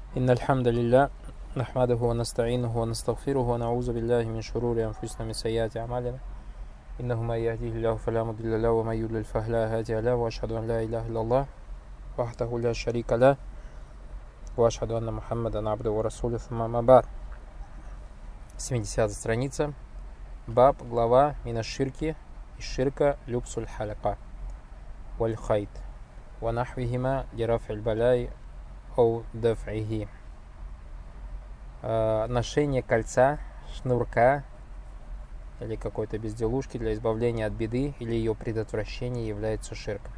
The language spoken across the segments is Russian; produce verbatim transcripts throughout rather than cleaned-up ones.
إن الحمد لله نحمده ونستعينه ونستغفره ونعوذ بالله من شرور أنفسنا من سيئات أعمالنا إنه من يهديه الله فلا مضل له ومن يضلل فلا هادي له وأشهد أن لا إله إلا الله وحده لا شريك له وأشهد أن محمدا عبده ورسوله ثم أما بعد. семидесятая страница. Баб, глава мина ширки, из ширка люксуль халяка валь хайт ва нахвихима дирафиль балай оу даф'ихи. Ношение кольца, шнурка или какой-то безделушки для избавления от беды или ее предотвращения является ширком.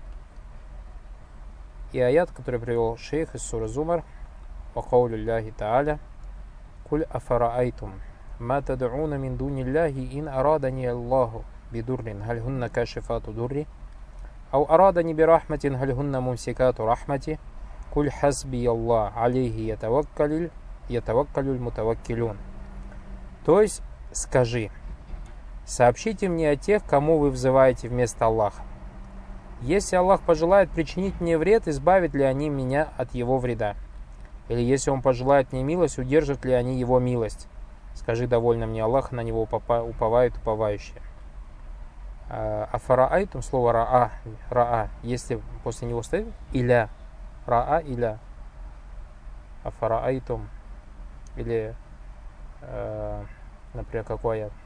И аят, который привел шейх из суры Зумар, ва каулю Аллахи та'аля, куль афараайтум ма тад'уна мин дуни Аллахи ин арадани Аллаху бидуррин халь хунна кашифату дурри ау арадани бирахматин халь хунна мумсикату рахмати куль хасби Аллах алейхи ятаваккалиль ятаваккалюль мутаваккилюн. То есть скажи, сообщите мне о тех, кому вы взываете вместо Аллаха. Если Аллах пожелает причинить мне вред, избавят ли они меня от его вреда? Или если Он пожелает мне милость, удержат ли они его милость? Скажи, довольно мне Аллах, на него уповают уповающие. Афараайтум, слово раа, раа, если после него стоит иля, раа иля, афараайтум, или, э, например, какой аят?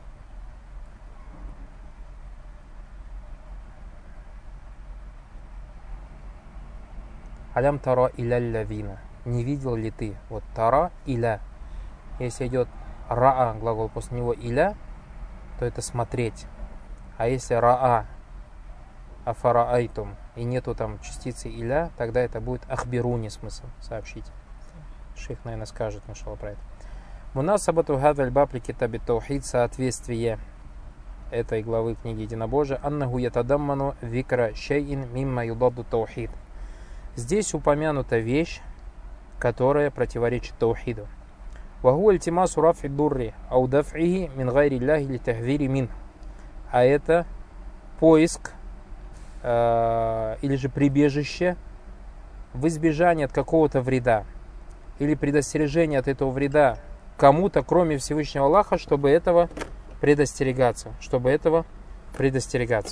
Алям тара иля лавина. Не видел ли ты? Вот тара иля. Если идет раа, глагол после него иля, то это смотреть. А если раа, афараайтум, и нету там частицы иля, тогда это будет ахбируни, смысл сообщить. Шейх, наверное, скажет, нашел про это. Мунасабату хадаль бабли китаби таухид, соответствие этой главы книги Единобожия, аннаху ятадамману викра шейин мимма юдадду таухид. Здесь упомянута вещь, которая противоречит таухиду. Ваху альтимасу рафи дурри ау даф'ихи мин гайри ляхи ли тахвири мин. А это поиск э, или же прибежище в избежание от какого-то вреда или предостережение от этого вреда кому-то, кроме Всевышнего Аллаха, чтобы этого предостерегаться, чтобы этого предостерегаться.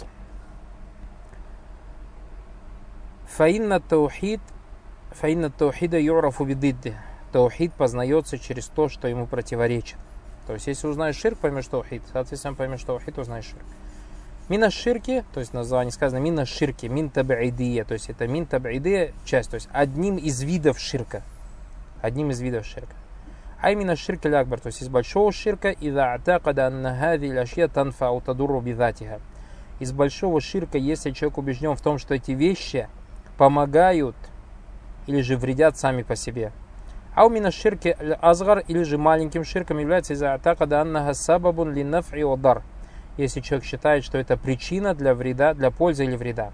Фаинна таухид, фаинна таухида юрафу бидидди. Таухид познается через то, что ему противоречит. То есть, если узнаешь ширк, поймешь таухид. Соответственно, поймешь таухид, узнаешь ширк. Мина ширки, то есть название сказано мина ширки, мин таб'идия, то есть это мин таб'идия часть, то есть одним из видов ширка. Одним из видов ширка. А именно ширк аль-акбар, то есть из большого ширка, ида атакада анна хади ляшья танфау тадурру бидатиха. Из большого ширка, если человек убежден в том, что эти вещи помогают или же вредят сами по себе. А у меня ширки азгар, или же маленьким ширком является из-за атакада аннаха сабабун ли наф'и удар. Если человек считает, что это причина для вреда, для пользы или вреда.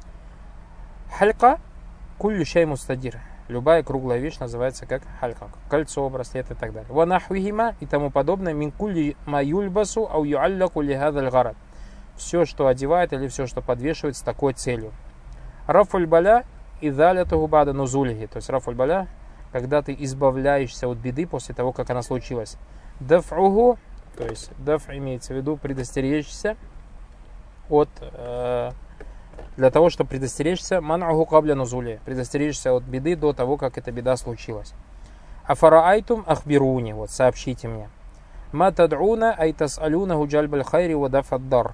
Халька куллю шай мустадир. Любая круглая вещь называется как халька. Кольцо, браслет и так далее. Ва нахвихима и тому подобное. Мин кулли ма юльбасу ау юалляку ли хадаль гарад. Все, что одевает или все, что подвешивает с такой целью. Рафуль баля и даляту губада нузулихи. То есть рафуль баля, когда ты избавляешься от беды после того, как она случилась. Даф'уху, то есть даф имеется в виду предостеречься от, э, для того, чтобы предостеречься, ман'уху кабля нузули, предостеречься от беды до того, как эта беда случилась. Афараайтум ахбируни, вот сообщите мне. Ма тад'уна ай тас'алунаху джальбаль хайри ва даф'аддар.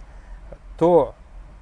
То,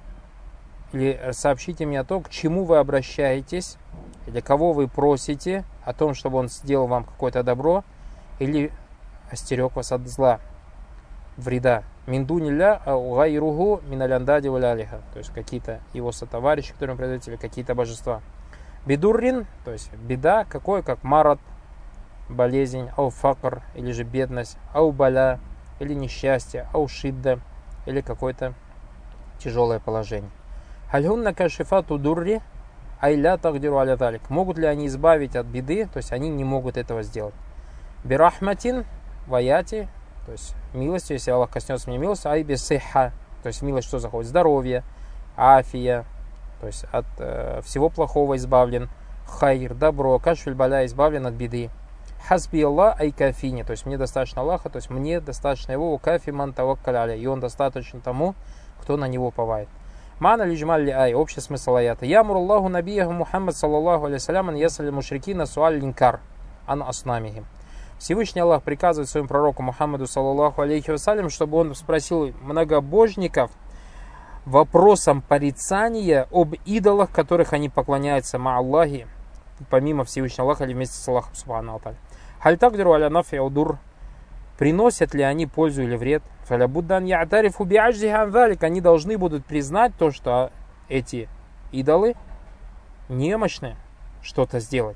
или сообщите мне о том, к чему вы обращаетесь, или кого вы просите о том, чтобы он сделал вам какое-то добро, или остерег вас от зла, вреда. Миндунилля гайругу миналяндади валялиха. То есть какие-то его сотоварищи, которым предают, или какие-то божества. Бедуррин, то есть беда, какой, как марат, болезнь, ау факр, или же бедность, ау баля, или несчастье, ау шидда, или какое-то тяжелое положение. Хальхунна кашифату дурри айля тагдиру аля талик. Могут ли они избавить от беды, то есть они не могут этого сделать. Бирахматин ваяти, то есть милостью, если Аллах коснется мне милости, ай бисиха, то есть милость что заходит? Здоровье, афия, то есть от э, всего плохого избавлен. хайр, добро, кашфиль баля, избавлен от беды. Хасби Аллах ай кафини, то есть мне достаточно Аллаха, то есть мне достаточно его, у кафи ман таваккаля, и он достаточно тому, кто на него уповает. Мана лиджмалли ай, общий смысл аята. Ямур Аллаху набияху Мухаммад саллаллаху алейхиссалям ан ясали мушрикина суаль линкар ан аснамихим. Всевышний Аллах приказывает своему пророку Мухаммаду саллаллаху алейхи вассалям, чтобы он спросил многобожников вопросом порицания об идолах, которых они поклоняются ма Аллахи, помимо Всевышнего Аллаха или вместе с Аллахом субхану ва тааля. Халь тагдиру аля нафи аудур, приносят ли они пользу или вред? Фаля буддан я'тарифу би'аджзихи ан залик, они должны будут признать то, что эти идолы немощны что-то сделать.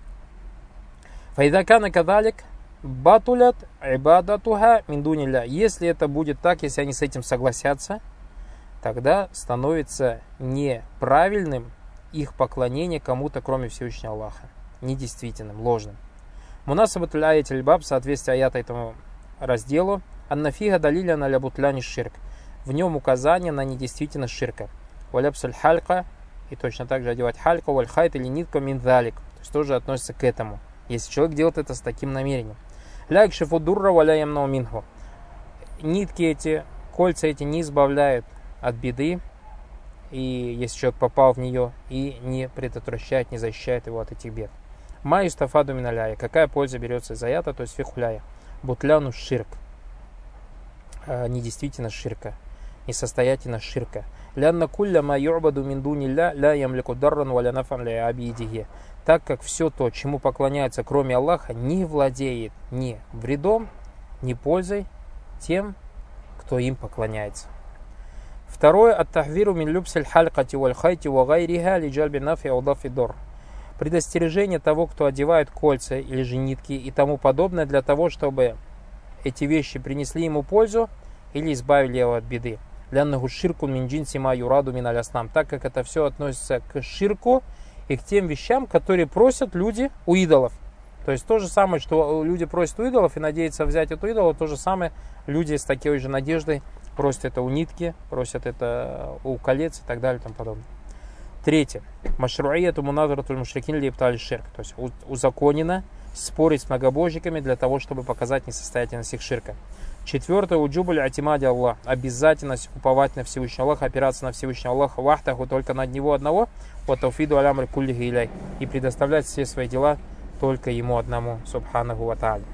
Фаида кана кадалик батулят ибадатуха мин дунилля. Если это будет так, если они с этим согласятся, тогда становится неправильным их поклонение кому-то, кроме Всевышнего Аллаха, недействительным, ложным. Мунасабатуль аяти аль-баб, в соответствии аята этому разделу, аннафига далиля на лябутляни ширк. В нем указание на недействительность ширка. Валяпсаль халька, и точно так же одевать халька, вальхайт или нитка миндалик. То есть тоже относится к этому, если человек делает это с таким намерением. Ляк шифудурра валяям науминху. Нитки эти, кольца эти не избавляют от беды, и если человек попал в нее, и не предотвращает, не защищает его от этих бед. Ма юстафаду миналяя. Какая польза берется из аята, то есть фихуляя. Бутляну ширк. Недействительность ширка. Несостоятельность ширка. Лянна кулля ма ю'баду мин дунилля ля ямлику дарран валя нафан ля абидихи. Так как все то, чему поклоняется кроме Аллаха, не владеет ни вредом, ни пользой тем, кто им поклоняется. Второе. Ат-тахвиру мин любсиль халькати валь хайти ва гайриха ли джальби нафи аудафи дор. Предостережение того, кто одевает кольца или же нитки и тому подобное, для того, чтобы эти вещи принесли ему пользу или избавили его от беды. Ляннаху ширку мин джинси ма юраду мин аляснам. Так как это все относится к ширку и к тем вещам, которые просят люди у идолов. То есть то же самое, что люди просят у идолов и надеются взять эту идола, то же самое люди с такой же надеждой просят это у нитки, просят это у колец и так далее и тому подобное. Третье. Машруияту муназаратуль мушрикин ли ибталь ширк. То есть узаконено спорить с многобожниками для того, чтобы показать несостоятельность их ширка. Четвертое. Уджубуль атимади Аллах. Обязательность уповать на Всевышнего Аллаха, опираться на Всевышнего Аллаха вахтаху, только на него одного, вот тауфиду алямр куллихи иляй, и предоставлять все свои дела только ему одному, субханаху ва тааля.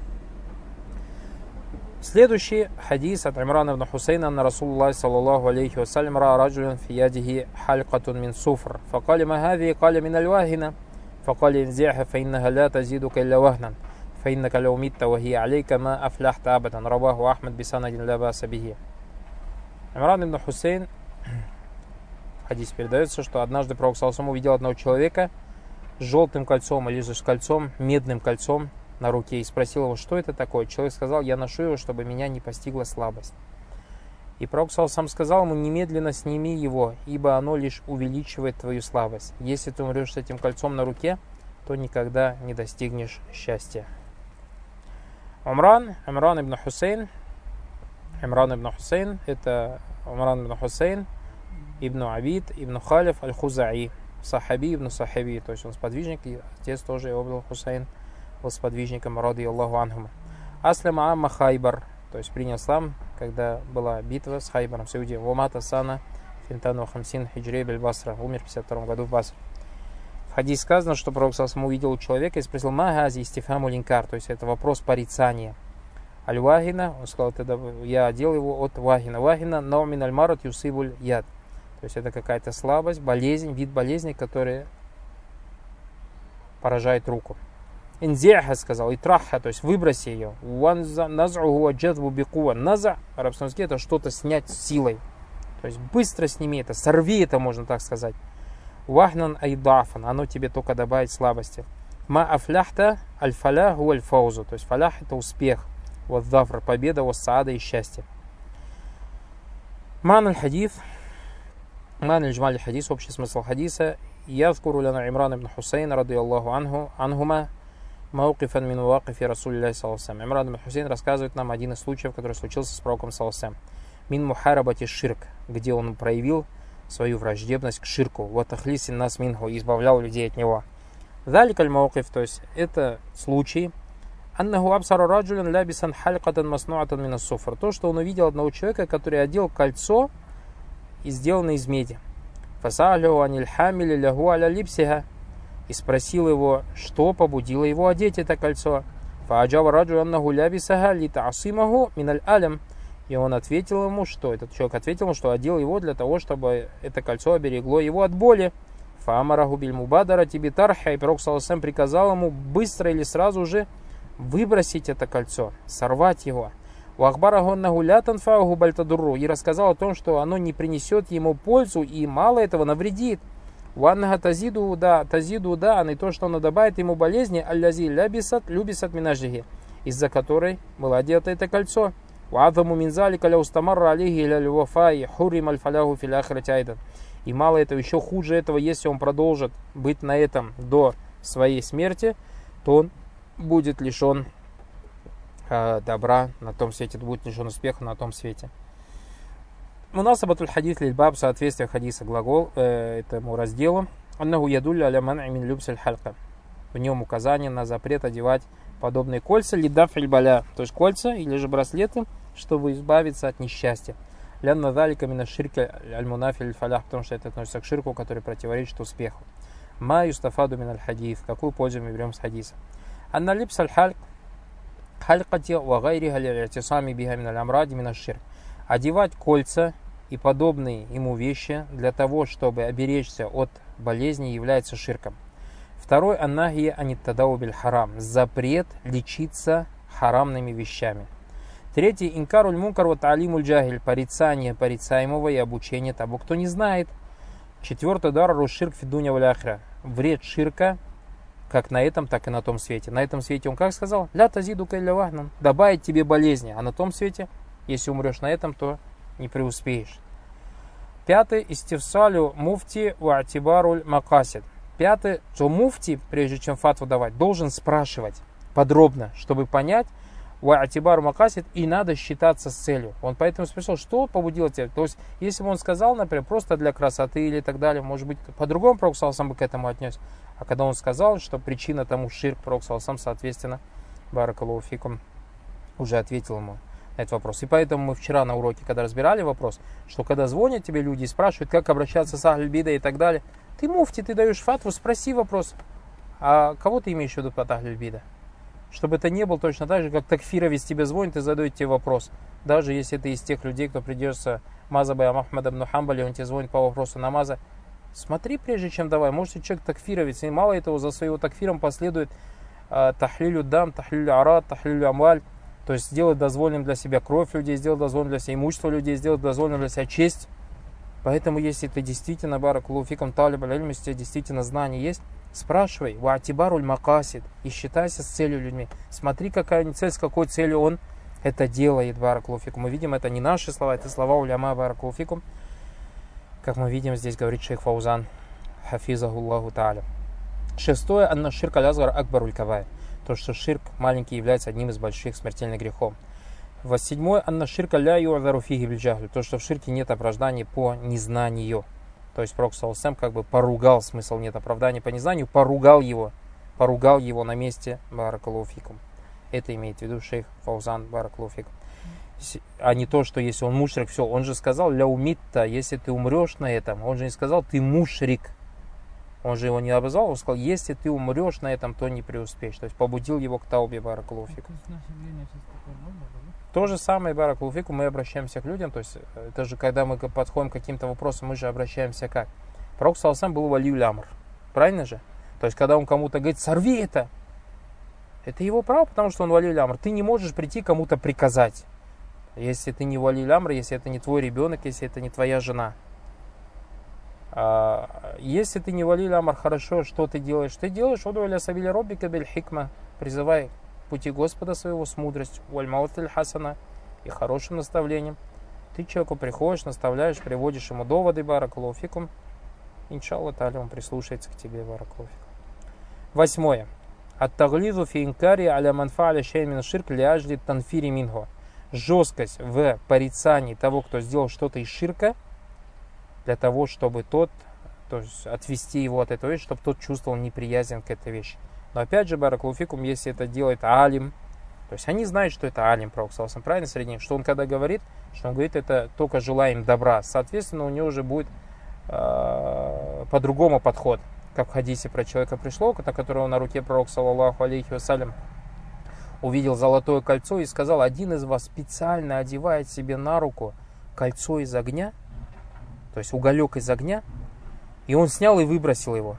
Следующий хадис от Имрана ибн Хусейна на Расулуллах саллаллаху алейхи вассалям ра раджулян фи ядихи халькатун мин суфр. Факали ма хази, кали мин аль-вахина. Факали инзиха фа иннаха ла тазидука илля вахнан. Фа иннака лау митта ва хия алейка ма афляхта абадан. Рабаху Ахмад бисанадин ла баса бихи. Имран ибн Хусейн, в хадисе передается, что однажды пророк саллаллаху алейхи ва саллям увидел одного человека с желтым кольцом или же с кольцом, медным кольцом на руке, и спросил его, что это такое. Человек сказал: я ношу его, чтобы меня не постигла слабость. И пророк сам сказал ему: немедленно сними его, ибо оно лишь увеличивает твою слабость. Если ты умрешь с этим кольцом на руке, то никогда не достигнешь счастья. Умран, Имран ибн Хусейн, Имран ибн Хусейн, это Умран ибн Хусейн ибн Абид ибн Халиф аль-Хузаи, Сахаби ибн Сахаби, то есть он сподвижник, и отец тоже его был Хусейн, был сподвижником, ради Аллаху анхума. Аслама амма Хайбар, то есть принял ислам, когда была битва с Хайбаром, с Иудеем. Вамата сана финтану хамсин хиджрей бель Басра, умер в пятьдесят втором году в Басре. В хадисе сказано, что пророк саллаллаху увидел у человека и спросил: магази истифаму линкар, то есть это вопрос порицания. Аль-Вахина, он сказал: тогда я одел его от Вахина. Вахина наумин аль-марат юсибуль яд, то есть это какая-то слабость, болезнь, вид болезни, которая поражает руку. Инзиаха сказал, и траха, то есть выброси ее. Наз'уху джазбу бикува. Наза, в арабском языке, это что-то снять силой. То есть быстро сними это, сорви это, можно так сказать. Вахнан айдафан, оно тебе только добавит слабости. Ма афляхта аль-фаляху аль-фаузу, то есть фалях это успех. Вот дафр, победа, вот саада и счастье. Ман аль-хадис, ман аль-джмаль аль-хадис, общий смысл хадиса. Язкуру ляна Имран ибн Хусейн, ради Аллаху анху, анхума, Мауқифан мин муақифи Расулиллахи саллаллаху алейхи ва саллям. Имран ибн Хусейн рассказывает нам один из случаев, который случился с пророком саллаллаху алейхи ва саллям. Мин мухарабати ширк, где он проявил свою враждебность к ширку. Вот ахлисин нас минху, избавлял людей от него. Залик аль-маукиф, то есть это случай, аннаху абсара раджулян лябисан халькатан маснуатан мин ас-суфр. То, что он увидел одного человека, который одел кольцо, и сделанное из меди. Фасалю аниль хамили лягу аля липсиха. И спросил его, что побудило его одеть это кольцо. Фааджава раджу аннаху лябисаха ли таасимаху миналь алям. И он ответил ему, что этот человек ответил ему, что одел его для того, чтобы это кольцо оберегло его от боли. Фаамараху биль мубадара тебе тарха. И пророк саллаллаху алейхи ва саллям приказал ему быстро или сразу же выбросить это кольцо, сорвать его. И рассказал о том, что оно не принесет ему пользу и мало этого навредит. Тазиду да, тазиду да, и то, что оно добавит ему болезни, аллязи лябисат, любисат минажихи, из-за которой было одето это кольцо. И мало этого, еще хуже этого, если он продолжит быть на этом до своей смерти, то он будет лишен э, добра на том свете, будет лишен успеха на том свете. У нас абатуль хадис лильбаб, соответствие хадиса глагол э, этому разделу. Аннаху ядулля аля ман'и мин любсиль халька. В нем указание на запрет одевать подобные кольца, лидаф иль-баля, то есть кольца или же браслеты, чтобы избавиться от несчастья. Лянна залика мина ширка аль-мунафи аль-фалях, потому что это относится к ширку, который противоречит успеху. Ма юстафаду мин аль-хадис, какую пользу мы берем с хадиса? Анна липс аль-хальк халькати ва гайриха ли'тисами биха мин аль-амради мин аш-ширк. Одевать кольца и подобные ему вещи для того, чтобы оберечься от болезни, является ширком. Второй аннахия аниттадау биль харам, запрет лечиться харамными вещами. Третий инкаруль мункар ва та'алимуль джахиль, порицание порицаемого и обучение того, кто не знает. Четвертый дарру ширк фидуня валь ахира, вред ширка как на этом, так и на том свете. На этом свете он как сказал? Ля тазиду кайля вахнан, добавить тебе болезни, а на том свете, если умрешь на этом, то не преуспеешь. Пятый истифсалю муфти ва атибаруль макасид. Пятый, что муфти, прежде чем фатву давать, должен спрашивать подробно, чтобы понять, ва атибару макасид, и надо считаться с целью. Он поэтому спросил, что побудило тебя. То есть, если бы он сказал, например, просто для красоты или так далее, может быть, по-другому пророк сам бы к этому отнес. А когда он сказал, что причина тому ширк, пророк сам, соответственно, баракаллаху фикум, уже ответил ему на этот вопрос. И поэтому мы вчера на уроке, когда разбирали вопрос, что когда звонят тебе люди и спрашивают, как обращаться с ахль-бида и так далее, ты муфти, ты даешь фатву, спроси вопрос, а кого ты имеешь в виду под ахль-бида? Чтобы это не было точно так же, как такфировец тебе звонит и задает тебе вопрос. Даже если ты из тех людей, кто придерживается мазаба Ахмада ибн Хамбали, он тебе звонит по вопросу намаза, смотри, прежде чем давай. Может, человек такфировец, и мало этого, за своего такфиром последует э, тахлилю дам, тахлилю арат, тахлилю амаль, то есть сделать дозволенным для себя кровь людей, сделать дозволенным для себя имущество людей, сделать дозволенным для себя честь. Поэтому, если ты действительно, баракаллаху фикум, талиб аль-илм, если у тебя действительно знания есть, спрашивай, ва атибаруль макасид, и считайся с целью людьми. Смотри, какая цель, с какой целью он это делает, баракаллаху фикум. Мы видим, это не наши слова, это слова уляма, баракаллаху фикум. Как мы видим, здесь говорит шейх Фаузан, хафизахуллаху тааля. Шестое, анна ширк аль-азгар акбаруль кабай. То, что ширк маленький является одним из больших смертельных грехов. Седьмое, анна ширка ля ю'азару фиги биль-джахль. То, что в ширке нет оправдания по незнанию. То есть пророк саллаллаху алейхи ва саллям как бы поругал, смысл нет оправдания по незнанию, поругал его, поругал его на месте, баракаллаху фикум. Это имеет в виду шейх Фаузан, баракаллаху фикум. А не то, что если он мушрик, все, он же сказал ля умитта, если ты умрешь на этом, он же не сказал ты мушрик. Он же его не обозвал, он сказал, если ты умрешь на этом, то не преуспеешь. То есть побудил его к таубе, баракаллаху фикум. То же самое, баракаллаху фикум, мы обращаемся к людям, то есть это же когда мы подходим к каким-то вопросам, мы же обращаемся как? Пророк саллаллаху алейхи ва саллям был валиюль амр, правильно же? То есть когда он кому-то говорит, сорви это, это его право, потому что он валиюль амр. Ты не можешь прийти кому-то приказать, если ты не валиюль амр, если это не твой ребенок, если это не твоя жена. А если ты не валиюль амр, хорошо, что ты делаешь? Ты делаешь, уду иля сабили роббика биль хикма, призывай пути Господа своего с мудростью, уаль-маутиль хасана, и хорошим наставлением. Ты человеку приходишь, наставляешь, приводишь ему доводы, баракаллаху фикум. Иншаллах та'аля, он прислушается к тебе, баракаллаху фикум. Восьмое. Ат-таглизу фи инкари аля манфа'аля шейн мин ширк ли ажли танфири минху. Жесткость в порицании того, кто сделал что-то из ширка, для того, чтобы тот то есть отвести его от этой вещи, чтобы тот чувствовал неприязнь к этой вещи. Но опять же, баракулуфикум, если это делает алим, то есть они знают, что это алим, пророк саллаллаху алейхи ва саллям, правильно среди них, что он когда говорит, что он говорит, это только желая им добра. Соответственно, у него уже будет э, по-другому подход. Как в хадисе про человека пришло, на которого на руке пророк саллаллаху алейхи ва саллям увидел золотое кольцо и сказал: один из вас специально одевает себе на руку кольцо из огня, то есть уголек из огня, и он снял и выбросил его.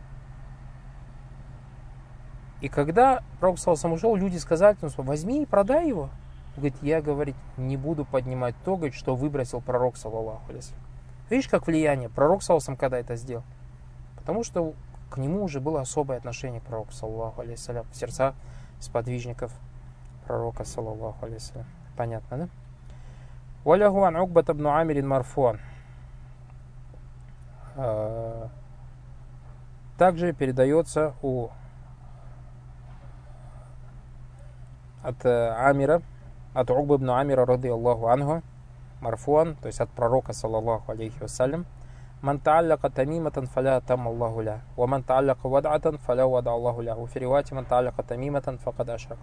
И когда пророк саллаллаху алейхи ва саллям ушел, люди сказали: возьми и продай его. Он говорит: я, говорит, не буду поднимать то, говорит, что выбросил пророк саллаллаху алейхи ва саллям. Видишь, как влияние? Пророк саллаллаху алейхи ва саллям когда это сделал? Потому что к нему уже было особое отношение к пророку саллаллаху алейхи ва саллям в сердца сподвижников пророка саллаллаху алейхи ва саллям. Понятно, да? Валяху ан Укбат ибн Амир марфуан. Также передается у от Амира, от Укбы ибн Амира ради Аллаху анху, марфуан, то есть от пророка саллаллаху алейхи ва саллям: ман тааллака тамиматан фаля там Аллаху ля, ва ман тааллака вад'атан фаля вада Аллаху ля, ва фи риваяти ман тааллака тамиматан факад ашрак.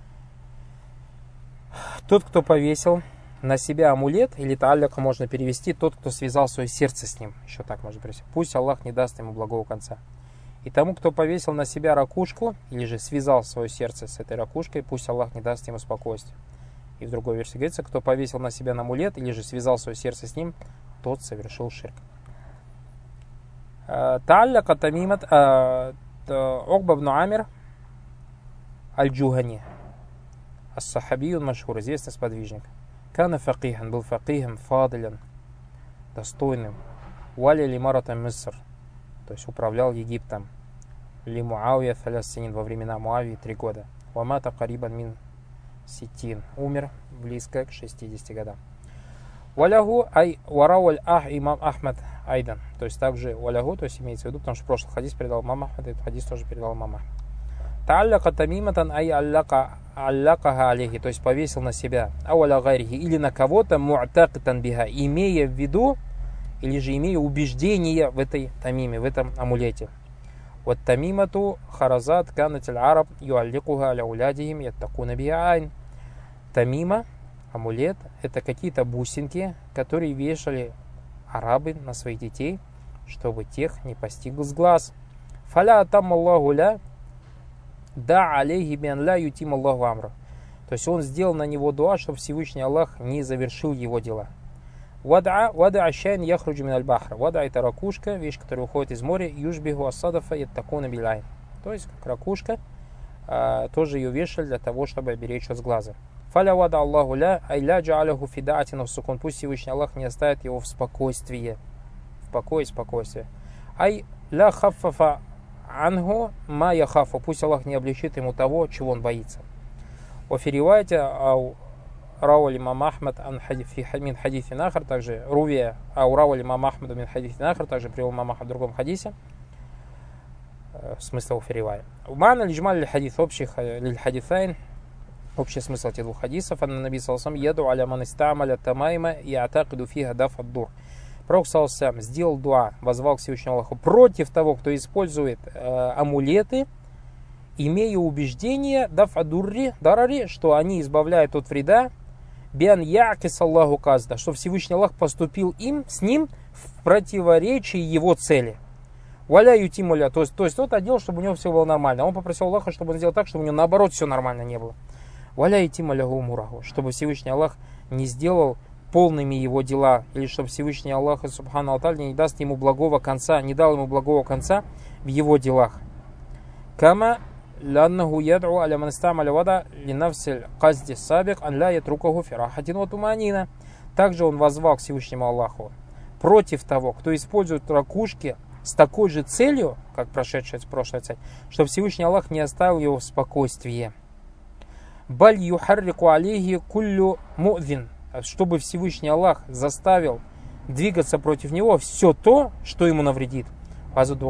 Тот, кто повесил на себя амулет, или тааллака можно перевести, тот, кто связал свое сердце с ним, еще так можно перевести, пусть Аллах не даст ему благого конца. И тому, кто повесил на себя ракушку, или же связал свое сердце с этой ракушкой, пусть Аллах не даст ему спокойствия. И в другой версии говорится: кто повесил на себя амулет, или же связал свое сердце с ним, тот совершил ширк. Тааллака тамимат Укба ибн Амир аль-Джухани, ас-сахабиюн машхур, известный сподвижник. Кана факихан, был факихом, фадилян, достойным. Вали лимаратам Миср, то есть управлял Египтом. Ли Муавия Фалясинин, во времена Муавии три года. Вамата карибан мин ситин, умер близко к шестидесяти годам. Валягу ай варауаль ах имам Ахмад айдан, то есть также валягу, то есть имеется в виду, потому что в прошлый хадис передал имам Ахмад, этот хадис тоже передал имам Ахмад. Тааллака тамиматан ай аллака аллакаха алейхи, то есть повесил на себя, ауаля гайрихи, или на кого-то му'такитан биха, имея в виду, или же имея убеждение в этой тамиме, в этом амулете. Вот тамимату харазат канатиль араб юалликуха аля улядихим яттакуна биха айн. Тамима, амулет, это какие-то бусинки, которые вешали арабы на своих детей, чтобы тех не постигл с глаз. Фаля там Аллаху ля да алейхи биан ля ютим Аллаху амра. То есть он сделал на него дуа, чтобы Всевышний Аллах не завершил его дела. Вада вада ашайн яхруджу мин аль-бахра. Вада — это ракушка, вещь, которая уходит из моря. Южбиху асадафа яттакуна билайн. То есть как ракушка, а, тоже ее вешали для того, чтобы оберечь от глаза. Фаля вада Аллаху ля айля джа'аляху фидаатина в сукун. Пусть Всевышний Аллах не оставит его в спокойствии. В покое и спокойствии. Ай ля хаффафа анху ма яхафу. Пусть Аллах не облегчит ему того, чего он боится. Офиривайте ау рауали имам Ахмад мин хадифи нахар, также рувия ау рауали имам Ахмад мин хадифи нахар, также привел имам Ахмад в другом хадисе. Смысл офиривая. Мана лиджмаль хадис, общий лиль-хадисайн, общий смысл этих двух хадисов. Анна наби саллаллаху алейхи ва саллям яду аля ман истамаля тамайма и атакиду фиха даф ад-дур. Пророк саллаллаху алейхи ва саллям сделал дуа, возвал к Всевышнему Аллаху против того, кто использует э, амулеты, имея убеждение даф ад-дурри дарари, что они избавляют от вреда, биан якис Аллаху казда, что Всевышний Аллах поступил им, с ним в противоречии его цели. Валя ютимуля, то есть, то есть тот отдел, чтобы у него все было нормально. Он попросил Аллаха, чтобы он сделал так, чтобы у него наоборот все нормально не было. Валя ютимуля гумураху, чтобы Всевышний Аллах не сделал полными его дела, или чтобы Всевышний Аллах субхану ва тааля не даст ему благого конца, не дал ему благого конца в его делах. Кама ланнаху яд'у аля ман истамаля вада линавсиль казди сабик ан ля ятрукаху фирахатин ва туманина. Также он возвал к Всевышнему Аллаху против того, кто использует ракушки с такой же целью, как прошедшая прошлая цель, чтобы Всевышний Аллах не оставил его в спокойствии. Баль юхаррику алейхи куллю му'вин, чтобы Всевышний Аллах заставил двигаться против него все то, что ему навредит. И эта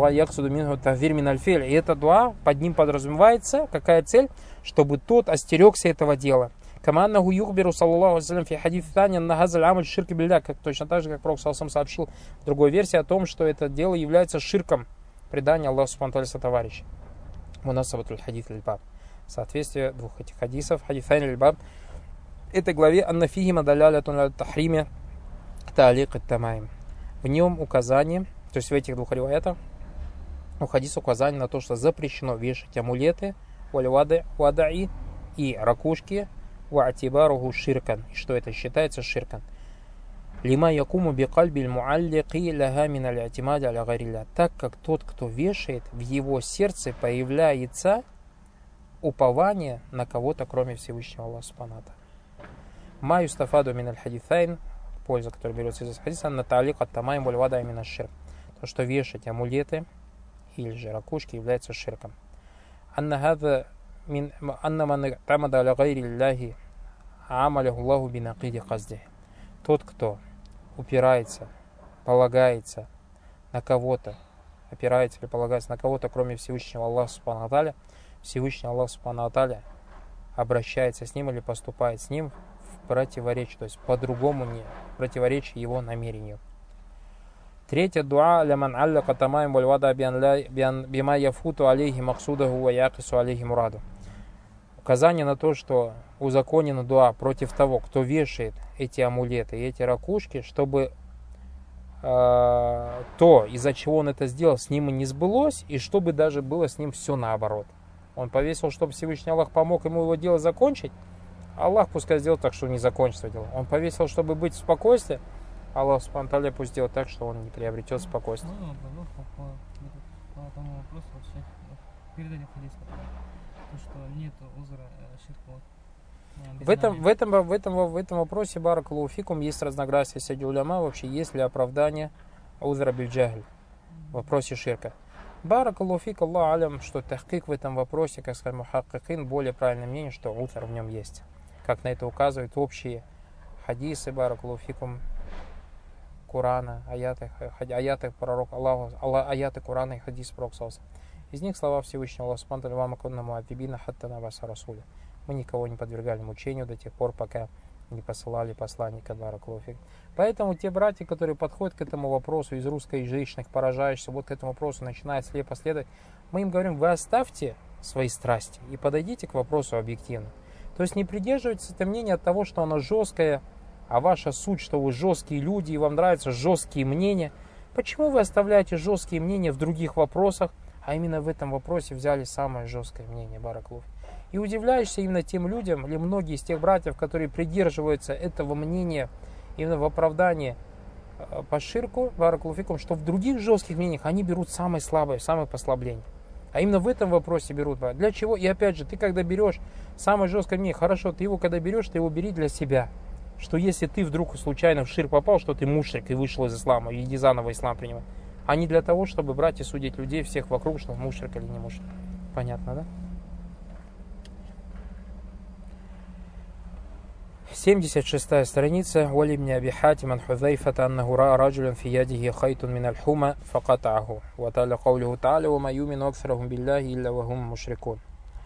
дуа, под ним подразумевается, какая цель? Чтобы тот остерегся этого дела. Каманнаху юхбиру саллаллаху алейхи фи хадис тани на газаль амаль ширк билля, как точно так же, как Пророк саллаллаху сообщил в другой версии о том, что это дело является ширком предания Аллаху субхану ва тааля сотоварища. Мунасабатуль хадис аль-баб. Соответствие двух этих хадисов, хадисайн аль-баб, этой главе аннафихи мадалялятун аль-тахриме таалик ат-тамаим. В нем указание, то есть в этих двух риваятах, у хадиса указание на то, что запрещено вешать амулеты, вадаи и ракушки, ваатибаруху ширкан, и что это считается ширкан. Лима якуму бикальбиль муаллики ляха мин аль-атимади аля гайрилля. Так как тот, кто вешает, в его сердце появляется упование на кого-то, кроме Всевышнего Аллаха субхану ва тааля. Ма юстафаду мин аль-хадисайн, польза, которая берется из хадиса, на таалик ат-тамаим валь вадаи мин аш-ширк. То, что вешать амулеты или же ракушки является ширком. Анна хаза мин анна ман тамада аля гайрилляхи амалаху Аллаху бинакиди казди. Тот, кто упирается, полагается на кого-то, опирается или полагается на кого-то, кроме Всевышнего Аллаха субхану ва тааля, Всевышний Аллах субхану ва тааля обращается с ним или поступает с ним в противоречие, то есть по-другому не противоречие его намерению. Третье дуа ляман аллака тамаим валь вада бима яфуту алейхи максудаху ва якису алейхи мураду. Указание на то, что узаконено дуа против того, кто вешает эти амулеты и эти ракушки, чтобы э, то, из-за чего он это сделал, с ним и не сбылось, и чтобы даже было с ним все наоборот. Он повесил, чтобы Всевышний Аллах помог ему его дело закончить, Аллах пускай сделает так, что не закончится дело. Он повесил, чтобы быть в спокойствии, Аллах субхану ва тааля пусть сделает так, что он не приобретет спокойствие. По тому вопросу вообще передание хадиса, что нет узра ширка. В этом, в, этом, в, этом, в этом вопросе, баракаллаху фикум, есть разногласия среди уляма, вообще есть ли оправдание узра биль-джахль в вопросе ширка. Баракаллаху фик, Аллах алям, что тахкик в этом вопросе, как сказать мухаккикин, более правильное мнение, что узр в нем есть. Как на это указывают общие хадисы, баракаллаху фикум, Курана, аяты, аяты пророка Аллаха, аяты Курана и хадис пророка саллаллаху алейхи ва саллям. Из них слова Всевышнего Аллаха субхану ва тааля: «Ва ма кунна муадзибина хатта набаса расуля». Мы никого не подвергали мучению до тех пор, пока не посылали посланника, баракаллаху фик. Поэтому те братья, которые подходят к этому вопросу из русскоязычных, поражающихся, вот к этому вопросу начинают слепо следовать, мы им говорим: вы оставьте свои страсти и подойдите к вопросу объективно. То есть не придерживайтесь это мнение от того, что оно жесткое, а ваша суть, что вы жесткие люди и вам нравятся жесткие мнения. Почему вы оставляете жесткие мнения в других вопросах, а именно в этом вопросе взяли самое жесткое мнение, баракаллаху фик? И удивляешься именно тем людям, или многие из тех братьев, которые придерживаются этого мнения именно в оправдании по ширку, баракаллаху фикум, что в других жестких мнениях они берут самое слабое, самое послабление. А именно в этом вопросе берут. Для чего? И опять же, ты когда берешь самое жесткое мнение, хорошо, ты его когда берешь, ты его бери для себя. Что если ты вдруг случайно в ширк попал, что ты мушрик и вышел из ислама, и иди заново ислам принимай. А не для того, чтобы брать и судить людей всех вокруг, что мушрик или не мушрик. Понятно, да? семьдесят шестая страница. «Вали ибн Аби Хатим ан Хузайфата аннаху ра'a раджулян фи ядихи хайтун мин аль-хума факата'аху. Ва та'аля каулиху та'аля ва ма юмину аксарахум билляхи илля ва хум мушрикун».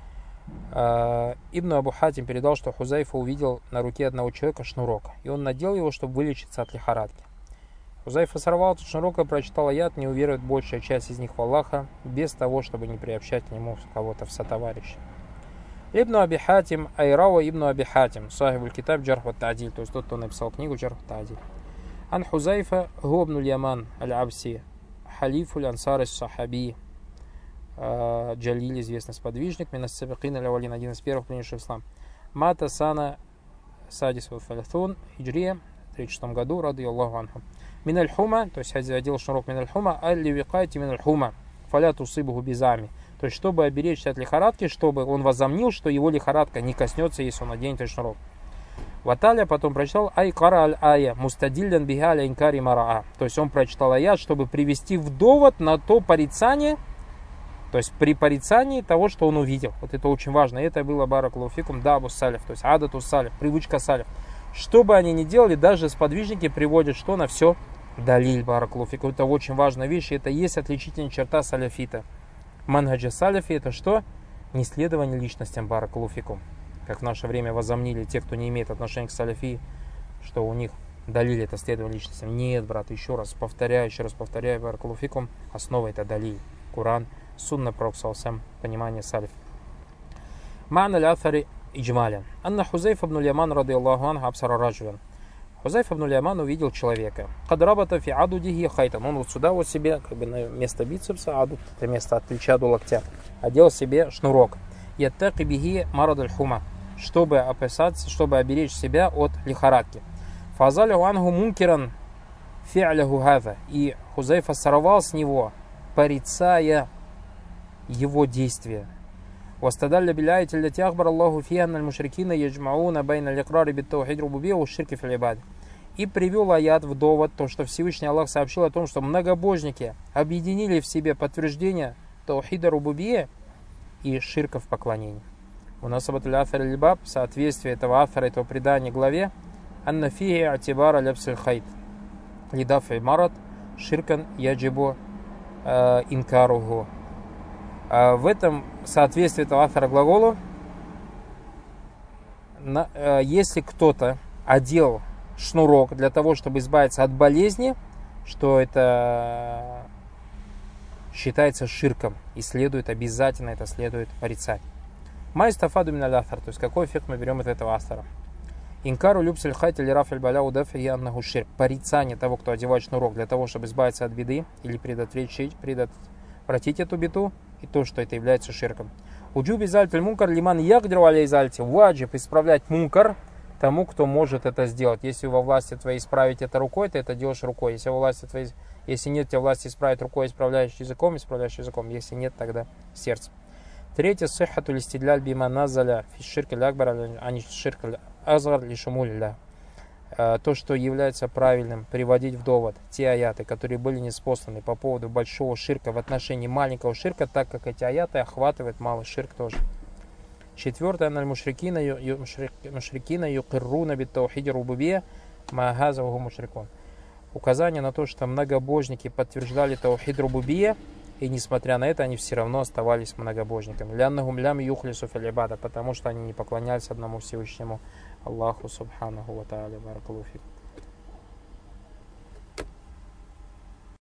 Ибн Абу Хатим передал, что Хузайфа увидел на руке одного человека шнурок, и он надел его, чтобы вылечиться от лихорадки. Хузайфа сорвал этот шнурок и прочитал аят: «Не уверует большая часть из них в Аллаха, без того, чтобы не приобщать к нему кого-то в сотоварища». Ибн Аби Хатим, Айрава ибн Аби Хатим, сахибуль китаб Джарх ва Та'диль, то есть тот, кто написал книгу Джарх ва Та'диль. Ан Хузайфа губнуль Яман аль-Абси, халифуль ансар ас-сахаби, Джалиль, известный сподвижник, минас сабикин аль-авалин, один из первых принявших ислам. Мата сана садис ва фалатун, хиджрия, в тридцать шестом году, рады Аллаху анху. Мин аль-хума, то есть одел шнурок мин аль-хума, аль-ли викайти мин аль-хума, фаля тусибуху бизами. То есть, чтобы оберечься от лихорадки, чтобы он возомнил, что его лихорадка не коснется, если он наденет этот шнурок. Ваталя потом прочитал ай кара аль ая мустадиллян биха аля инкари мараа. То есть он прочитал аят, чтобы привести в довод на то порицание, то есть при порицании того, что он увидел. Вот это очень важно. И это было баракаллаху фикум дабу салиф, то есть адату салиф, привычка салиф. Что бы они ни делали, даже сподвижники приводят что на все далиль, баракаллаху фикум. Это очень важная вещь, и это есть отличительная черта саляфита. Манхаджа саляфи — это что? Не следование личностям, баракаллаху фикум. как в наше время возомнили те, кто не имеет отношения к салафи, что у них далиль это следование личностям. Нет, брат, еще раз повторяю, еще раз повторяю, баракалуфикум, основа это далиль, Куран, сунна пророк саллаллаху, понимание салиф. Ма'на аль-Атари иджмалян. Анна Хузайф ибн аль-Яман радиаллаху анху абсара раджулян. Хузайф ибн аль-Яман увидел человека. Кадрабата фи адудихи хайтан. Он вот сюда вот себе, как бы на место бицепса, адуд, это место от плеча до локтя, одел себе шнурок. Яттаки бихи марад аль-хума, чтобы опасаться, чтобы оберечь себя от лихорадки. Фазалиху анху мункиран фи'ляху хаза. И Хузайфа сорвал с него, порицая его действия. واستدل بالآية التي أخبر الله فيها أن المشركين يجمعون بين الإقرار بالتوحيد الربوبية والشرك في العبادة. И привел аят в довод, то, что Всевышний Аллах сообщил о том, что многобожники объединили в себе подтверждение таухида рубубия и ширка в поклонении. У нас об этом афар аль-баб, соответствие этого афара, этого предания главе, анна фии атибара ляпсиль хайт лидафи марат ширкан яджибу инкаругу. В этом соответствие этого автора глаголу, если кто-то одел шнурок для того, чтобы избавиться от болезни, что это считается ширком и следует обязательно это следует порицать. Майстафаду миналь автор, то есть какой эффект мы берем от этого автора? Инкару любсель хайт или рафель баля удафи аннаху ширк. Порицание того, кто одевает шнурок для того, чтобы избавиться от беды или предотвратить, предотвратить эту беду, и то, что это является ширком. Уджуби зальтель мункар лиман ягдру алей зальти. Ваджиб исправлять мункар тому, кто может это сделать. Если во власти твоей исправить это рукой, ты это делаешь рукой. Если во власти твоей, если нет тебе власти исправить рукой, исправляешь языком, исправляешь языком. Если нет, тогда сердцем. Третье. Сихату листидляль бима назаля фи ширк аль-акбар ани ширк аль-азгар ли шумулилля. То, что является правильным, приводить в довод те аяты, которые были ниспосланы по поводу большого ширка в отношении маленького ширка, так как эти аяты охватывают малый ширк тоже. Четвертое. Аналь мушрикина юкирруна бит таухиди рубубия ма газа ваху мушрикун. Указание на то, что многобожники подтверждали таухид рубубия, и несмотря на это, они все равно оставались многобожниками. Ляннахум лям юхлису фил ибада, потому что они не поклонялись одному Всевышнему Аллаху субханаху ва тааля. Баракаллаху фик.